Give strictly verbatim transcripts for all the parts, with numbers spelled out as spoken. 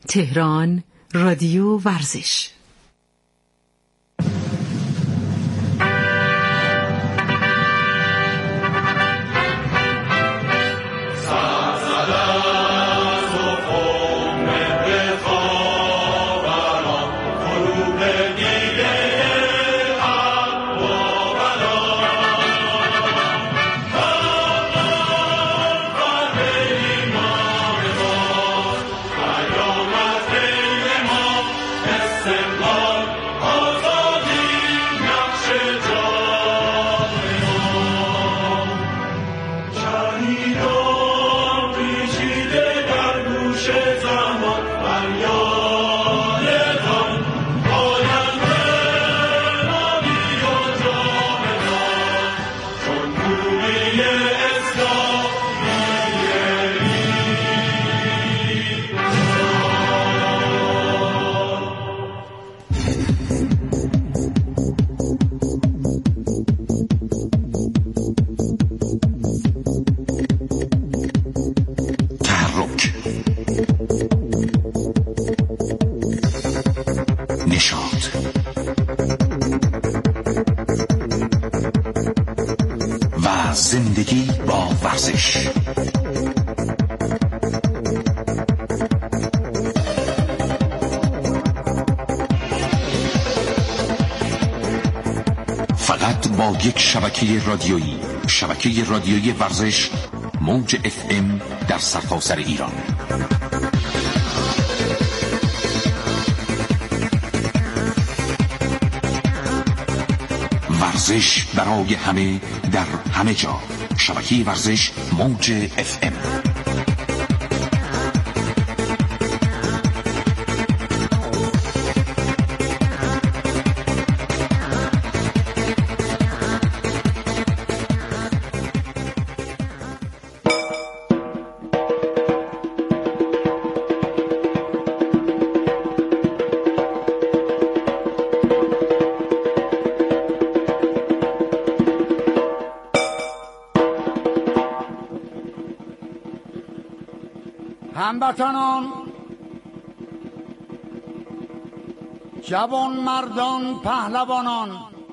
تهران رادیو ورزش. زندگی با ورزش. فقط با یک شبکه رادیویی، شبکه رادیویی ورزش، موج اف ام در سرتاسر ایران. ورزش برای همه در همه جا. شبکه ورزش موج اف ام. هموطنان، جوان مردان، پهلوانان،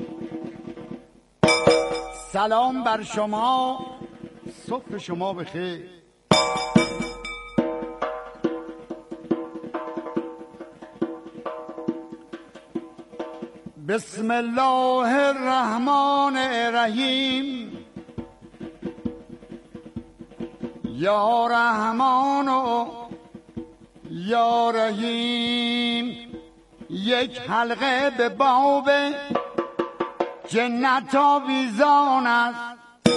سلام بر شما، صبح شما بخیر. بسم الله الرحمن الرحیم. یا رحمان و یا رحیم. یک حلقه به باب جنت آویزان است،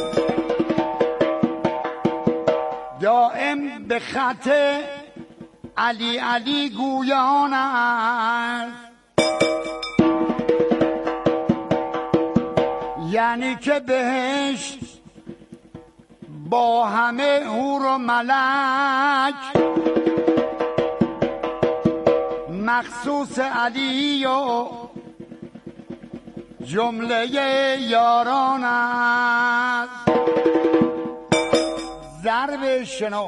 دائم به خط علی علی گویان است. یعنی که بهشت با همه حور و ملک مخصوص علی و جمله یاران است. ضرب شنو.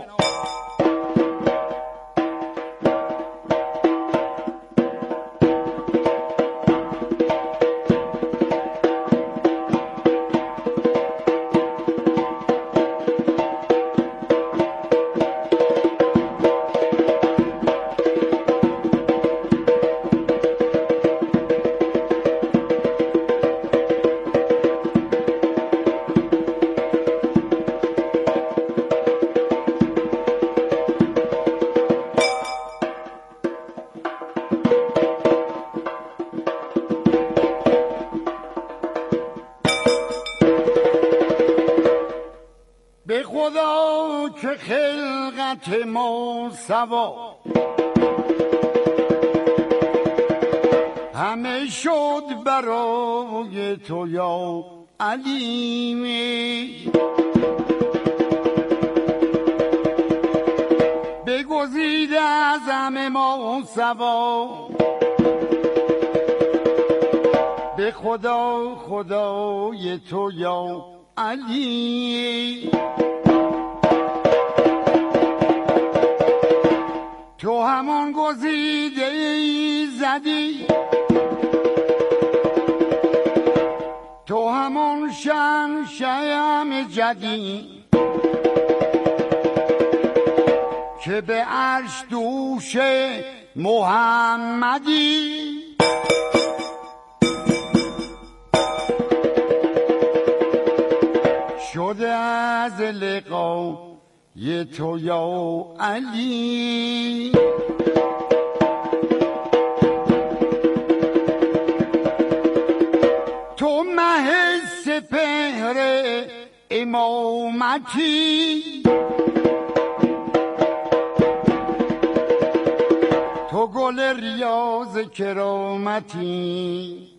به خدا که خلقت ما سوا همه شد برای تو یا علیمی. بگزیده از همه ما سوا، به خدا خدای تو یا علی. تو همون گزیده زدی، تو همون شمشم جدی که به عرش دوش محمدی. شده از لقای تو یا علی، تو مه سپهر امامتی، تو گل ریاض کرامتی.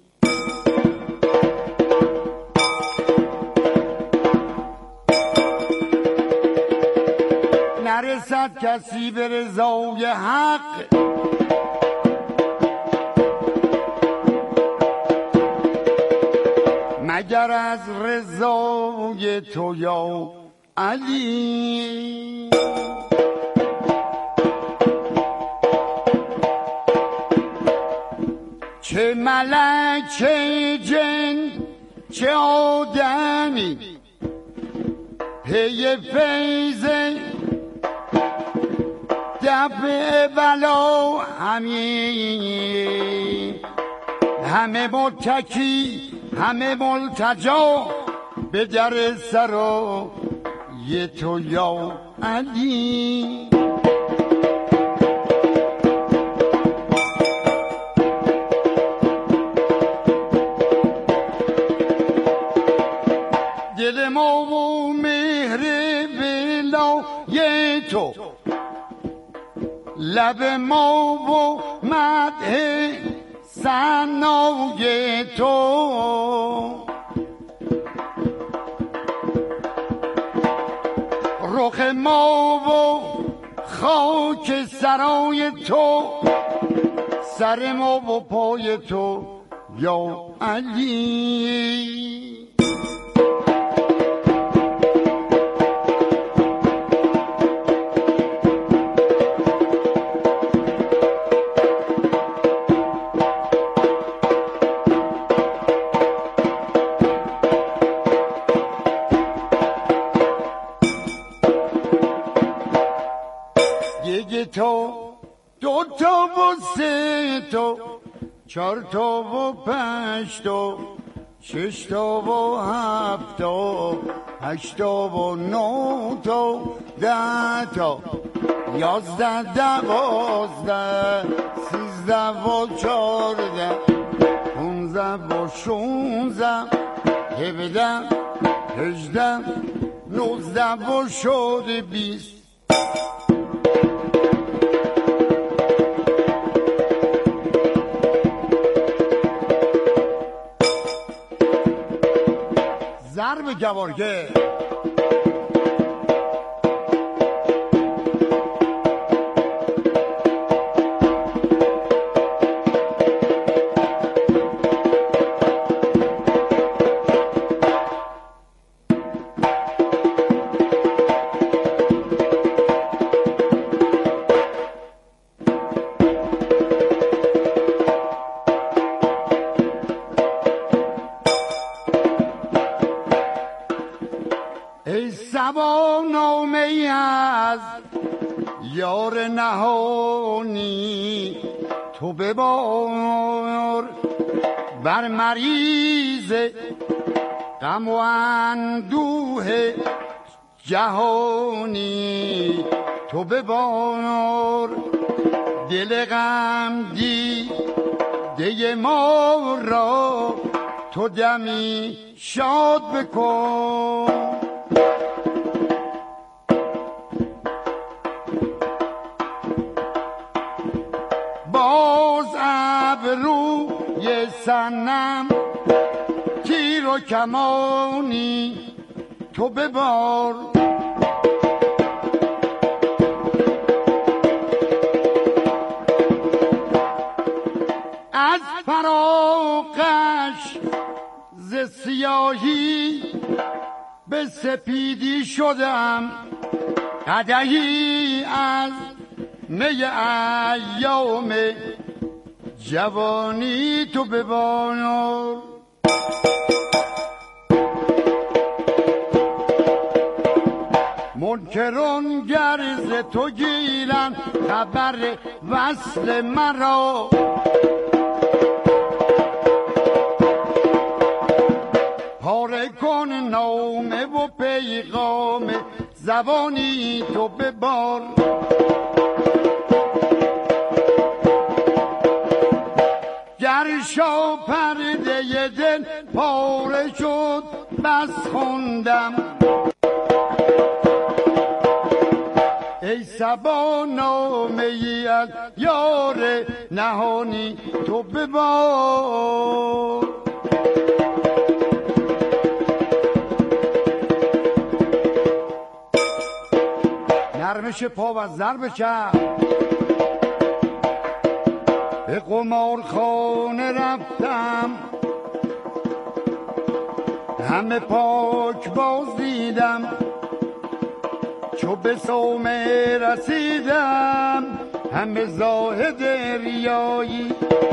نرسد کسی به رضای حق، مگر از رضای تو یا علی. چه ملک چه جن چه آدمی پی فیض دفع بلا همی، همه متکی همه ملتجا به در سرای تو یا علی. دل ما و مهر ولای تو، لب ما و مدح ثنای تو، رخ ما و خاک سرای تو، سر ما و پای تو یا علی. یک تو دو تا و سه تا چهار تا و پنج تا شش تا و هفت تا هشت تا و نه تا ده تا یازده دوازده سیزده و چهارده پونزده و شونزده هفده هجده نوزده و شد بیست. ضرب گوارگه سبا نامه ای از یار نهانی تو ببار، بر مریض غم و اندوه جهانی تو ببار. دل غم دیده ما را تو دمی شاد بکن. باز ابروی صنم تیر و کمانی تو ببار. از فراقش ز سیاهی به سپیدی شدم، قدحی از می ایام جوانی تو ببار. منکران گرز تو گیرن خبر وصل مرا، پاره کن نامه و پیغام زبانی تو ببار. گر شا پرده دل پاره شد بس خوندم، ای صبا نامه ای از یار نهانی تو ببار. نرمش پا و ضرب چپ به قمارخانه رفتم، همه پاک بازیدم، چو به صومعه رسیدم همه زاهد ریایی.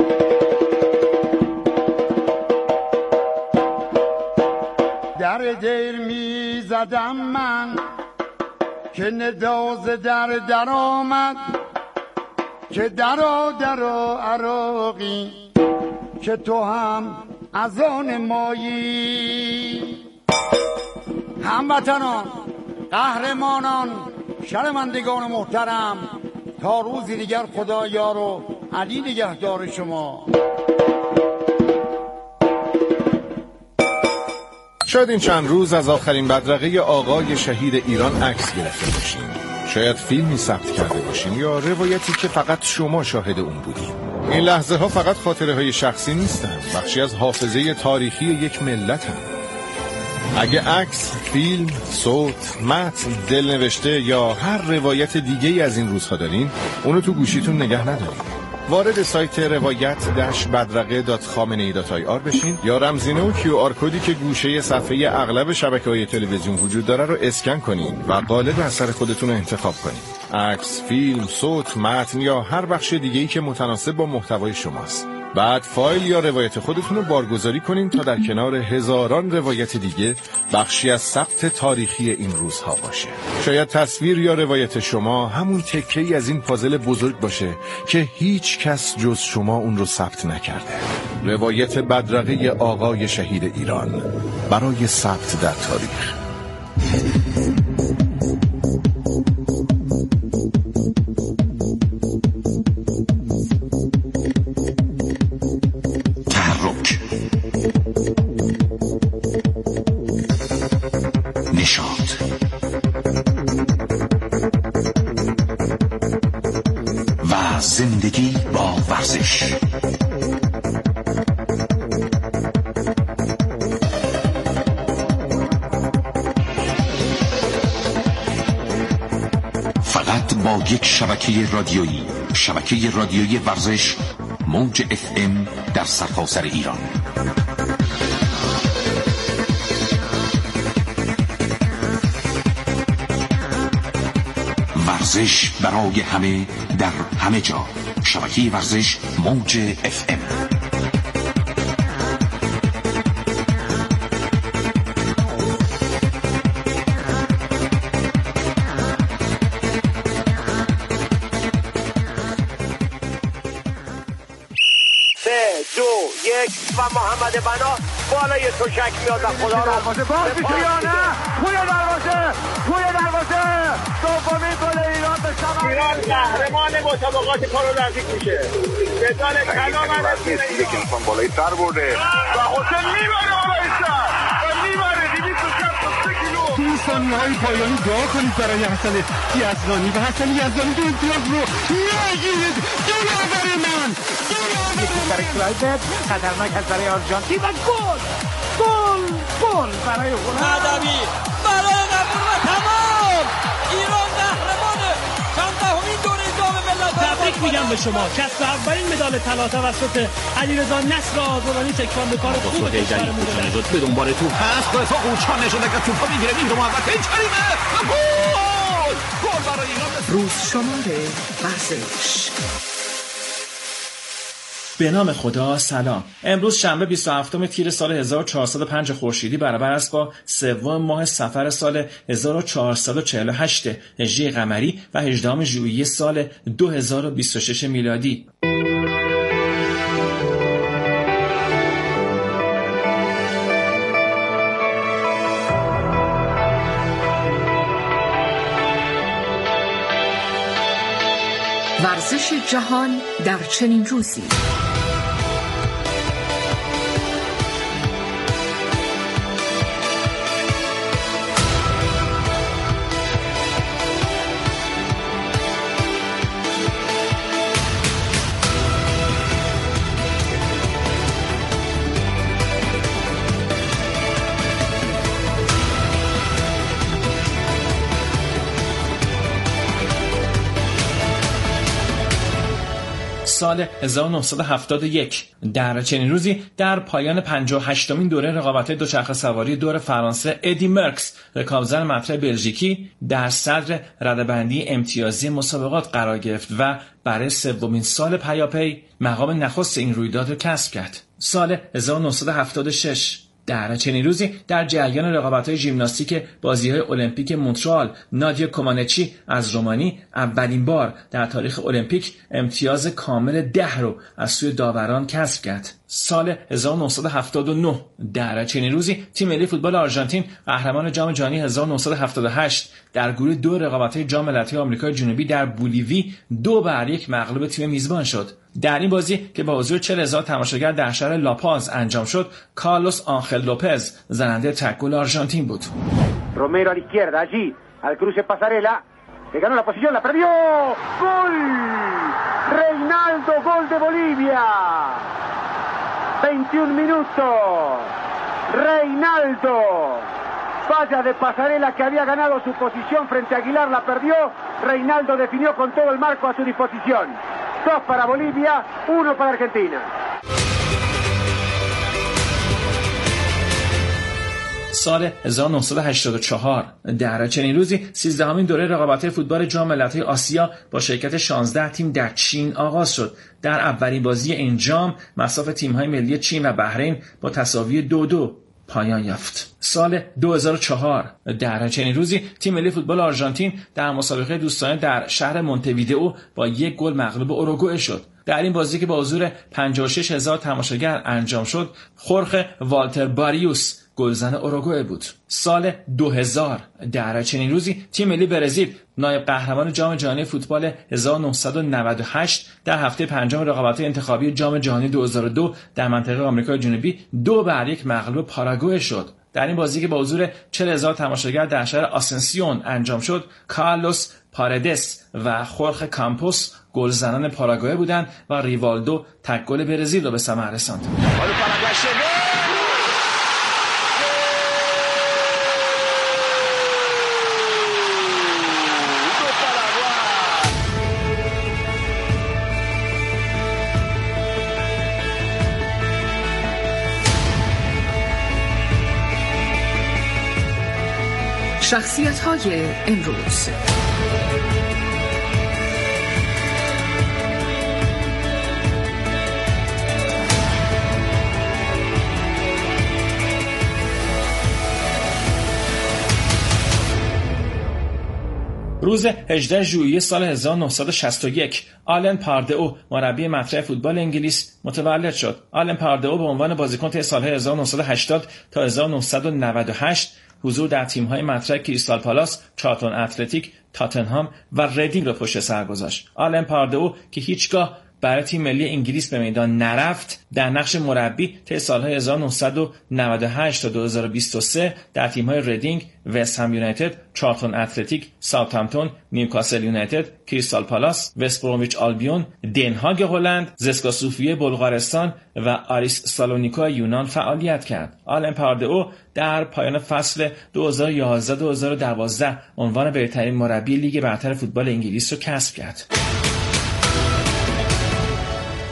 در دیر می زدم من که نداز در در آمد، که درا درا عراقی که تو هم از آن مایی. هموطنان، قهرمانان، شرمندگان محترم، تا روزی دیگر خدا یار و علی نگهدار شما. شاید این چند روز از آخرین بدرقه آقای شهید ایران عکس گرفته باشیم، شاید فیلمی ثبت کرده باشیم یا روایتی که فقط شما شاهد اون بودیم. این لحظه ها فقط خاطره های شخصی نیستن، بخشی از حافظه تاریخی یک ملت هم. اگه عکس، فیلم، صوت، متن، دلنوشته یا هر روایت دیگه‌ای از این روزها دارین، اونو تو گوشیتون نگه ندارین. وارد سایت روایت داش بدرقه دات خامنه‌ای دات آی آر بشین یا رمزینه و کیو آر کدی که گوشه صفحه اغلب شبکه‌های تلویزیون وجود داره رو اسکن کنین و قالب اثر خودتون رو انتخاب کنین. عکس، فیلم، صوت، متن یا هر بخش دیگه‌ای که متناسب با محتوای شماست. بعد فایل یا روایت خودتون رو بارگذاری کنین تا در کنار هزاران روایت دیگه بخشی از ثبت تاریخی این روزها باشه. شاید تصویر یا روایت شما همون تکه‌ای از این پازل بزرگ باشه که هیچ کس جز شما اون رو ثبت نکرده. روایت بدرقه آقای شهید ایران برای ثبت در تاریخ. زندگی با ورزش. فقط با یک شبکه رادیویی، شبکه رادیویی ورزش موج اف ام در سرتاسر ایران. ورزش برای همه در همه جا. شبکه ورزش موج اف ام. سه دو یک و محمد بنا بالای تشک میاد و خدا را دروازه باز میشه یا نه؟ توی دروازه توی دروازه دومین گل ایران به ثمر ایران قهرمان مسابقات پارالمپیک میشه. بدال کلام رسیده که انسان بالای سر برده و حسین میبره بالای سر و میبره دویست و شصت و سه کیلو. این ثانیه های پایانی دعا کنید برای حسن یزدانی و حسن یزدانی به امتیاز رو نگیرید. دلاور من یکی برای کلایبت خطرناک هست برای آرژانتین و گل گل گل برای هلند. ادبی برای قبول و تمام. ایران قهرمانه. چند دهمین دوره جام ملت‌ها. تبریک میگم به شما. کسب اولین مدال طلا توسط علیرضا نصر آزادانی تکواندوکار خوب کشورمون بود. به دنبال توپ هست. رضا قوچان نشون داد که توپو میگیره این دو محوطه کریمه و گل گل روزشمار ورزش. به نام خدا. سلام. امروز شنبه بیست و هفتم تیر سال هزار و چهارصد و پنج خورشیدی برابر است با سوم ماه صفر سال هزار و چهارصد و چهل و هشت هجری قمری و هجدهم ژوئیه سال دو هزار و بیست و شش میلادی. ورزش جهان در چنین روزی. سال هزار و نهصد و هفتاد و یک در چنین روزی در پایان پنجاه و هشتمین دوره رقابت‌های دوچرخه سواری دور فرانسه ادی مرکس رکابزن مطرح بلژیکی در صدر رده‌بندی امتیازی مسابقات قرار گرفت و برای سومین سال پیاپی مقام نخست این رویداد را کسب کرد. سال هزار و نهصد و هفتاد و شش در چنین روزی در جریان رقابت‌های ژیمناستیک بازی‌های المپیک مونترال نادیا کومانچی از رومانی اولین بار در تاریخ المپیک امتیاز کامل ده رو از سوی داوران کسب کرد. سال هزار و نهصد و هفتاد و نه در چنین روزی تیم ملی فوتبال آرژانتین قهرمان جام جهانی هزار و نهصد و هفتاد و هشت در گروه دو رقابت‌های جام ملت‌های آمریکای جنوبی در بولیوی دو بر یک مغلوب تیم میزبان شد. در این بازی که با حضور چهل هزار تماشاگر در شهر لاپاز انجام شد، کارلوس آنخل لوپز زننده تک گل آرژانتین بود. رومero a la izquierda, allí al cruce Pasarela, que ganó la posición, la perdió. ¡Gol! Reinaldo, gol de Bolivia. veintiún minutos. Reinaldo. Falla de Pasarela que había ganado su posición frente a Aguilar, la perdió. Reinaldo definió con todo el marco a su disposición. Dos para Bolivia, uno para Argentina. سال هزار و نهصد و هشتاد و چهار در چنین روزی سیزدهمین دوره رقابت‌های فوتبال جام ملت‌های آسیا با شرکت شانزده تیم در چین آغاز شد. در اولین بازی این جام مصاف تیم‌های ملی چین و بحرین با تساوی دو دو پایان یافت. سال دو هزار و چهار در چنین روزی تیم ملی فوتبال آرژانتین در مسابقه دوستانه در شهر مونته‌ویدئو با یک گل مغلوب اوروگوئه شد. در این بازی که با حضور پنجاه و شش هزار تماشاگر انجام شد، خورخه والتر باریوس گلزن اوروگوئه بود. سال دو هزار در چنین روزی تیم ملی برزیل نایب قهرمان جام جهانی فوتبال هزار و نهصد و نود و هشت در هفته پنجم رقابت‌های انتخابی جام جهانی دو هزار و دو در منطقه آمریکای جنوبی دو بر یک مغلوب پاراگوئه شد. در این بازی که با حضور چهل هزار تماشاگر در شهر آسنسیون انجام شد، کارلوس پارادس و خورخه کامپوس گلزنان پاراگوئه بودند و ریوالدو تک گل برزیل را به ثمر رساند. شخصیت‌های امروز. روز هجدهم ژوئیه سال هزار و نهصد و شصت و یک آلن پاردئو مربی مطرح فوتبال انگلیس متولد شد. آلن پاردئو به عنوان بازیکن طی سال‌های هزار و نهصد و هشتاد تا هزار و نهصد و نود و هشت حضور در تیم‌های مطرح کریستال پالاس، چارلتون اتلتیک، تاتنهام و ردینگ را پشت سر گذاشت. آلن پاردئو که هیچگاه برای تیم ملی انگلیس به میدان نرفت، در نقش مربی طی سال‌های هزار و نهصد و نود و هشت تا دو هزار و بیست و سه در تیم‌های ردینگ، وست هم یونایتد، چارلتون اتلتیک، ساوثهمپتون، نیوکاسل یونایتد، کریستال پالاس، وست برومیچ آلبیون، دنهاگ هلند، زسکا سوفیه بلغارستان و آریس سالونیکا یونان فعالیت کرد. آلن پاردئو در پایان فصل دو هزار و یازده دو هزار و دوازده عنوان بهترین مربی لیگ برتر فوتبال انگلیس را کسب کرد.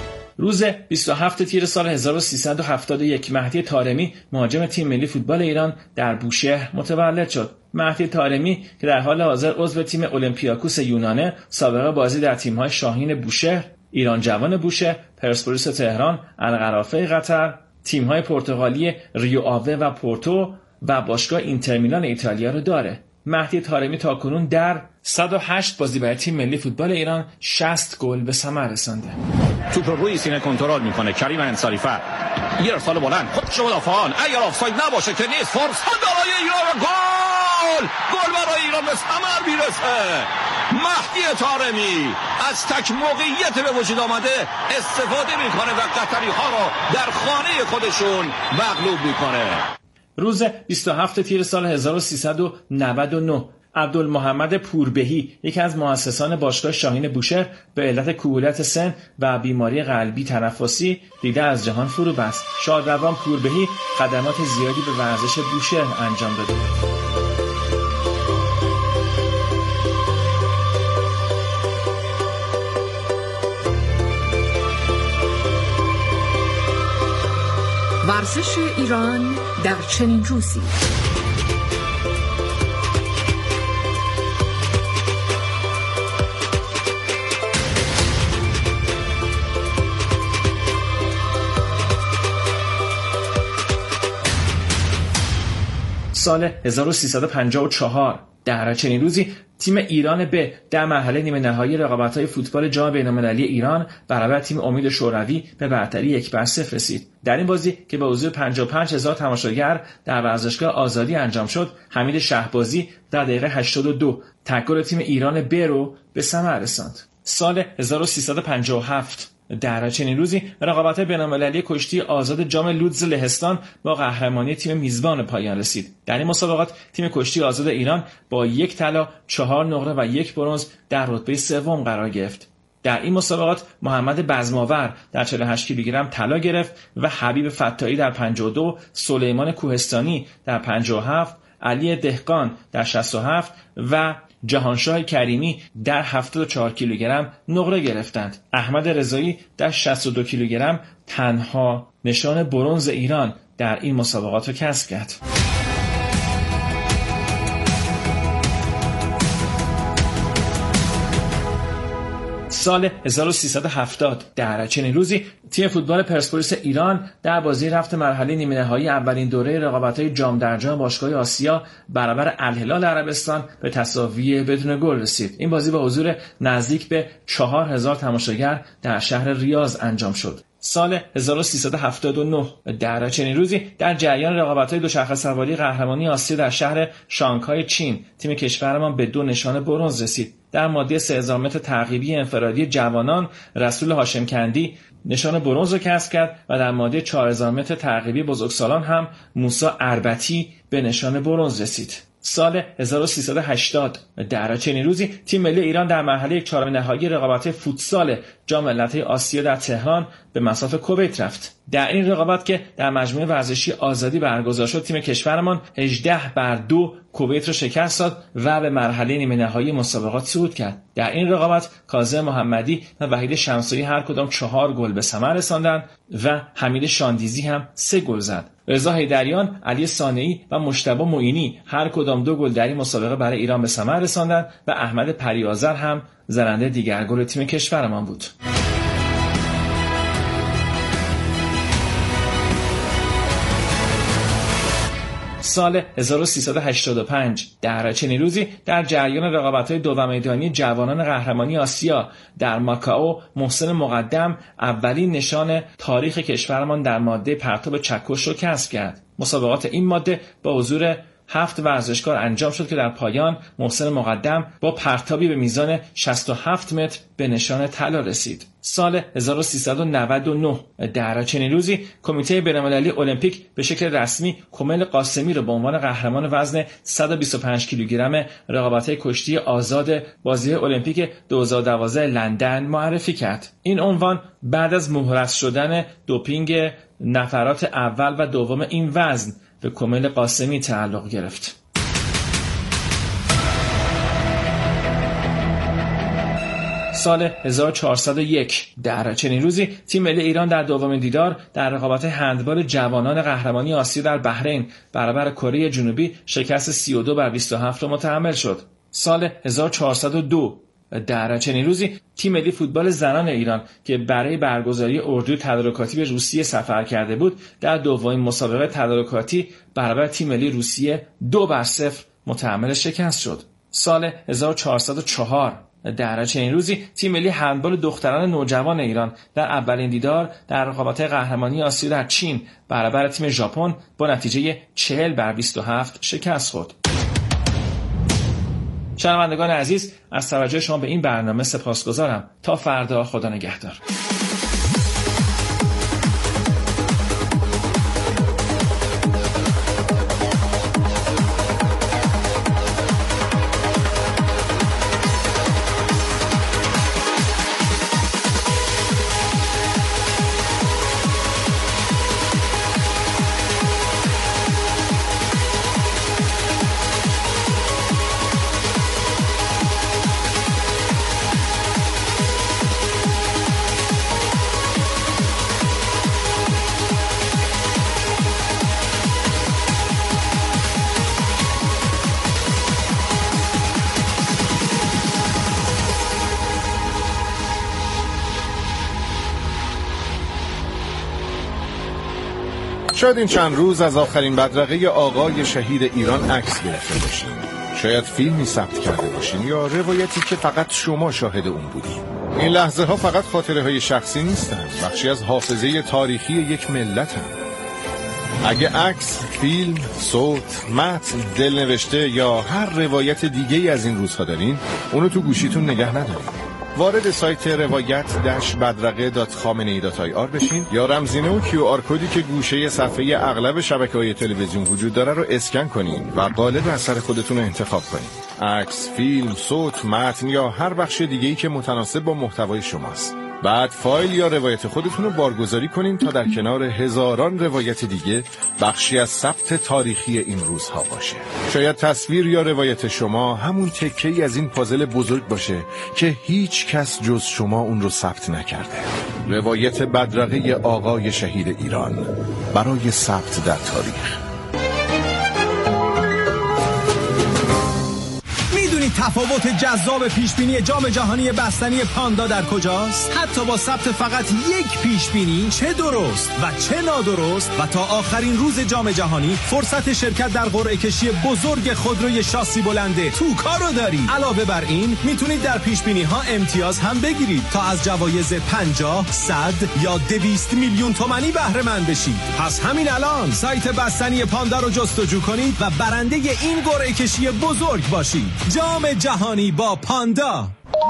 روز بیست و هفتم تیر سال هزار و سیصد و هفتاد و یک مهدی طارمی مهاجم تیم ملی فوتبال ایران در بوشهر متولد شد. مهدی طارمی که در حال حاضر عضو تیم اولمپیاکوس یونانه، سابقه بازی در تیم‌های شاهین بوشهر، ایران جوان بوشهر، پرسپولیس تهران، القرافه قطر، تیم‌های پرتغالی ریو آوه و پورتو و باشگاه اینتر میلان ایتالیا رو داره. مهدی طارمی تاکنون در صد و هشت بازی برای تیم ملی فوتبال ایران شصت گل به ثمر رسانده. توپ رو روی سینه کنترل میکنه کریم انصاری فر، یه ارسال بلند خودش رو مدافعان، اگر آفساید نباشه که نیست، فرصت برای ایران، گل گل برای ایران به ثمر میرسه. مهدی طارمی از تک موقعیت به وجود آمده استفاده میکنه و قطری ها رو در خانه خودشون مغلوب میکنه. روز بیست و هفتم تیر سال هزار و سیصد و نود و نه عبدالمحمد پوربهی، یکی از مؤسسان باشگاه شاهین بوشهر، به علت کهولت سن و بیماری قلبی تنفسی دیده از جهان فرو بست. شادروان پوربهی خدمات زیادی به ورزش بوشهر انجام داده. ورزش ایران در چنین روزی. سال هزار و سیصد و پنجاه و چهار در چنین روزی تیم ایران به در مرحله نیمه نهایی رقابت‌های فوتبال جام بین‌المللی ایران برابر تیم امید شوروی به برتری یک بر صفر رسید. در این بازی که به حضور پنجاه و پنج هزار تماشاگر در ورزشگاه آزادی انجام شد، حمید شهبازی در دقیقه هشتاد و دو تک گل تیم ایران ب رو به ثمر رساند. سال هزار و سیصد و پنجاه و هفت در چنین روزی رقابت بین‌المللی کشتی آزاد جام لودز لهستان با قهرمانی تیم میزبان پایان رسید. در این مسابقات تیم کشتی آزاد ایران با یک طلا، چهار نقره و یک برنز در رتبه سوم قرار گرفت. در این مسابقات محمد بزماور در چهل و هشت کیلوگرم طلا گرفت و حبیب فتاحی در پنجاه و دو، سلیمان کوهستانی در پنجاه و هفت، علی دهقان در شصت و هفت و جهانشاه کریمی در هفتاد و چهار کیلوگرم نقره گرفتند. احمد رضایی در شصت و دو کیلوگرم تنها نشان برنز ایران در این مسابقات را کسب کرد. سال هزار و سیصد و هفتاد در چنین روزی تیم فوتبال پرسپولیس ایران در بازی رفت مرحله نیمه نهایی اولین دوره رقابت‌های جام در جام باشگاه آسیا برابر الهلال عربستان به تساوی بدون گل رسید. این بازی با حضور نزدیک به چهار هزار تماشاگر در شهر ریاض انجام شد. سال هزار و سیصد و هفتاد و نه در چنین روزی در جریان رقابت‌های دوچرخه سواری قهرمانی آسیا در شهر شانگهای چین تیم کشورمان به دو نشان برنز رسید. در ماده سه هزار متر تعقیبی انفرادی جوانان رسول هاشمکندی نشان برنز را کسب کرد و در ماده چهار هزار متر تعقیبی بزرگسالان هم موسی اربتی به نشان برنز رسید. سال هزار و سیصد و هشتاد در چنین روزی تیم ملی ایران در مرحله چهارم نهایی رقابت فوتسال جام ملت‌های آسیا در تهران به مصاف کویت رفت. در این رقابت که در مجموعه ورزشی آزادی برگزار شد، تیم کشورمان هجده بر دو کویت را شکست داد و به مرحله نیمه نهایی مسابقات صعود کرد. در این رقابت کاظم محمدی و وحید شمسایی هر کدام چهار گل به ثمر رساندند و حمید شاندیزی هم سه گل زد. رضا حیدریان، علی صانعی و مجتبی معینی هر کدام دو گل در این مسابقه برای ایران به ثمر رساندند و احمد پریازر هم زننده دیگر گل تیم کشورمان بود. سال هزار و سیصد و هشتاد و پنج در چنین روزی در جریان رقابت‌های دو میدانی جوانان قهرمانی آسیا در ماکائو محسن مقدم اولین نشان تاریخ کشورمان در ماده پرتاب چکش را کسب کرد. مسابقات این ماده با حضور هفت ورزشکار انجام شد که در پایان محسن مقدم با پرتابی به میزان شصت و هفت متر به نشان طلا رسید. سال هزار و سیصد و نود و نه در چنین روزی کمیته بین‌المللی المپیک به شکل رسمی کمیل قاسمی را به عنوان قهرمان وزن صد و بیست و پنج کیلوگرم رقابت‌های کشتی آزاد بازی‌های المپیک دو هزار و دوازده لندن معرفی کرد. این عنوان بعد از مهرس شدن دوپینگ نفرات اول و دوم این وزن به کمیل قاسمی تعلق گرفت. سال هزار و چهارصد و یک در چنین روزی تیم ملی ایران در دومین دیدار در رقابت هندبال جوانان قهرمانی آسیا در بحرین برابر کره جنوبی شکست سی و دو بر بیست و هفت را متحمل شد. سال هزار و چهارصد و دو در چنین روزی تیم ملی فوتبال زنان ایران که برای برگزاری اردوی تدارکاتی به روسیه سفر کرده بود در دومین مسابقه تدارکاتی برابر تیم ملی روسیه دو بر صفر متحمل شکست شد. سال هزار و چهارصد و چهار در چنین روزی تیم ملی هندبال دختران نوجوان ایران در اولین دیدار در رقابت قهرمانی آسیا در چین برابر تیم ژاپن با نتیجه چهل بر بیست و هفت شکست خورد. شنوندگان عزیز، از توجه شما به این برنامه سپاسگزارم. تا فردا، خدا نگهدار. شاید این چند روز از آخرین بدرقه آقای شهید ایران عکس گرفته باشین. شاید فیلمی ثبت کرده باشین یا روایتی که فقط شما شاهد اون بودین. این لحظه ها فقط خاطره های شخصی نیستن، بخشی از حافظه تاریخی یک ملت هم. اگه عکس، فیلم، صوت، متن، دلنوشته یا هر روایت دیگه‌ای از این روزها دارین، اونو تو گوشیتون نگه ندارین. وارد سایت روایت داش بدرقه دات خامنه‌ای دات آی آر بشین یا رمزینه و کیو آر کدی که گوشه صفحه اغلب شبکه‌های تلویزیون وجود داره رو اسکن کنین و قالب اثر خودتون رو انتخاب کنین. عکس، فیلم، صوت، متن یا هر بخش دیگه‌ای که متناسب با محتوای شماست. بعد فایل یا روایت خودتون رو بارگذاری کنین تا در کنار هزاران روایت دیگه بخشی از ثبت تاریخی این روزها باشه. شاید تصویر یا روایت شما همون تکه‌ای از این پازل بزرگ باشه که هیچ کس جز شما اون رو ثبت نکرده. روایت بدرقه آقای شهید ایران برای ثبت در تاریخ. تفاوت جذاب پیشبینی جام جهانی بستنی پاندا در کجاست؟ حتی با ثبت فقط یک پیشبینی، چه درست و چه نادرست، و تا آخرین روز جام جهانی فرصت شرکت در قرعه کشی بزرگ خودروی شاسی بلنده توکا رو دارید. علاوه بر این میتونید در پیشبینی ها امتیاز هم بگیرید تا از جوایز پنجاه، صد یا دویست میلیون تومانی بهره مند بشید. پس همین الان سایت بستنی پاندا رو جستجو کنید و برنده این قرعه کشی بزرگ باشید. جام جهانی با پاندا.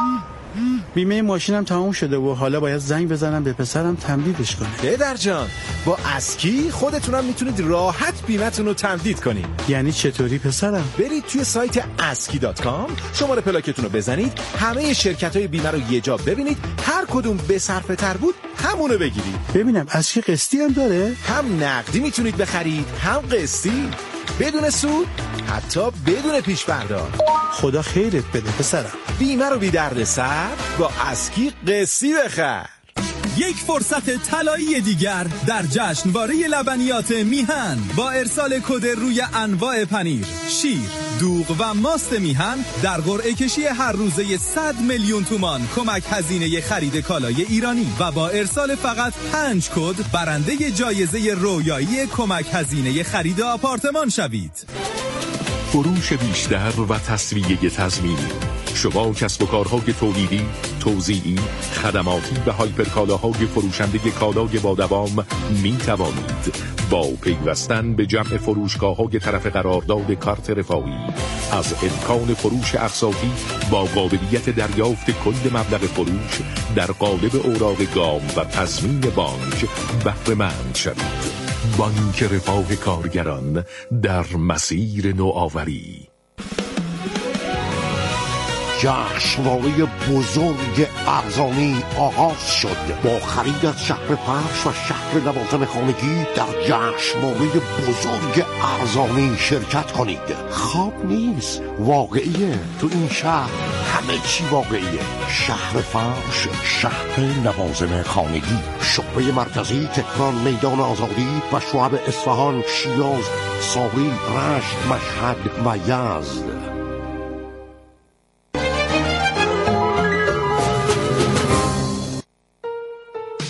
بیمه ماشینم تموم شده و حالا باید زنگ بزنم به پسرم تمدیدش کنه. پدر جان، با اسکی خودتونم میتونید راحت بیمتون رو تمدید کنید. یعنی چطوری پسرم؟ برید توی سایت اسکی دات کام، شماره پلاکتون رو بزنید، همه شرکت‌های بیمه رو یه جا ببینید، هر کدوم به صرفه تر بود همونو بگیرید. ببینم اسکی قسطی هم داره؟ هم نقدی میتونید بخرید، هم قسطی، بدون سود، حتی بدون پیش پرداخت. خدا خیرت بده پسرم. بیمه رو بی درد سر با اسکی قسطی بخر. یک فرصت طلایی دیگر در جشنواره لبنیات میهن با ارسال کد روی انواع پنیر، شیر، دوغ و ماست میهن در قرعه کشی هر روزه صد میلیون تومان کمک هزینه خرید کالای ایرانی و با ارسال فقط پنج کد برنده جایزه رویایی کمک هزینه خرید آپارتمان شوید. فروش بیشتر و تسویه تضمینی. شما کسب و کارهای تولیدی، توزیعی، خدماتی و هایپرکالاهای فروشنده کالای با دوام می توانید با پیوستن به جمع فروشگاه‌های طرف قرارداد کارت رفاهی از امکان فروش اقساطی با قابلیت دریافت کل مبلغ فروش در قالب اوراق گام و تضمین بانک بهره مند شوید. بانک رفاه کارگران در مسیر نوآوری. جشنواره بزرگ ارزانی آغاز شد. با خرید از شهر فرش و شهر لوازم خانگی در جشنواره بزرگ ارزانی شرکت کنید. خواب نیست، واقعیه. تو این شهر همه چی واقعیه. شهر فرش، شهر لوازم خانگی، شعبه مرکزی تهران، میدان آزادی و شعب اصفهان، شیراز، ساری، رشت، مشهد و یزد.